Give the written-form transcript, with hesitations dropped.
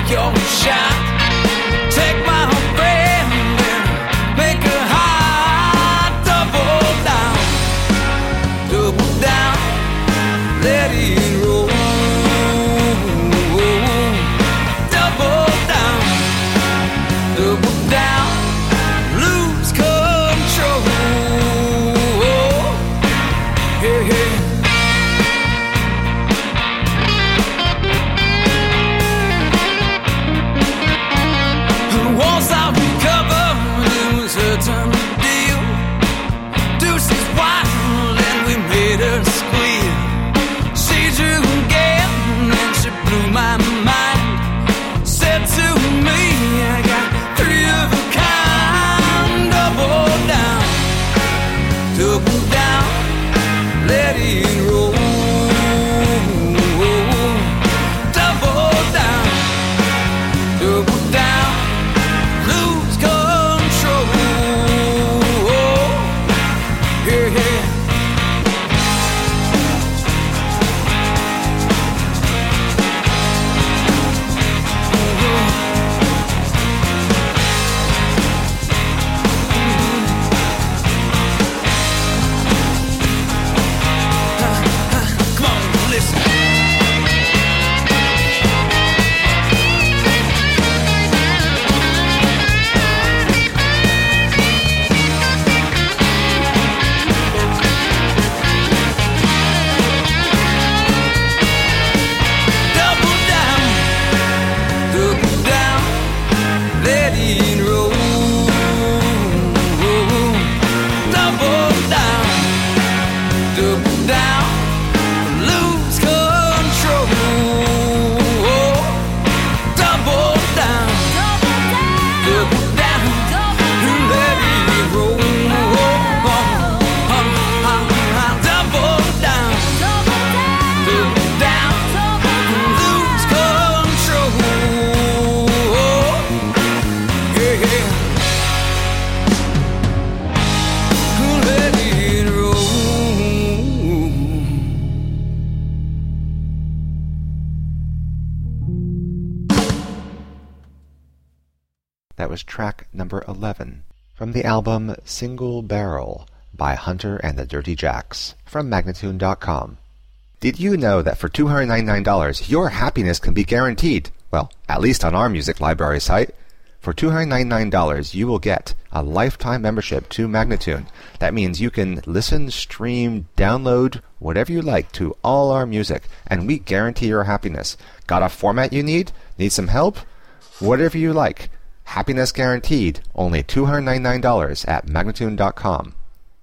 take your shot. Take my friend and make her hot. Double down, let it roll. Double down, lose control. Hey, hey. Once I recovered, it was her turn to deal. Deuces wild and we made her squeal. She drew again and she blew my mind. Said to me, I got three of a kind. Double down, let it roll. Double down, lose control. Yeah, yeah. Come on, listen. Double down, let it roll. Double down, lose control. Double down, let it roll. Double down, lose control. Yeah, yeah. Let it roll. That was track number 11 from the album Single Barrel by Hunter and the Dirty Jacks from Magnatune.com. Did you know that for $299 your happiness can be guaranteed? Well, at least on our music library site. For $299 you will get a lifetime membership to Magnatune. That means you can listen, stream, download, whatever you like to all our music, and we guarantee your happiness. Got a format you need? Need some help? Whatever you like. Happiness guaranteed. Only $299 at Magnatune.com.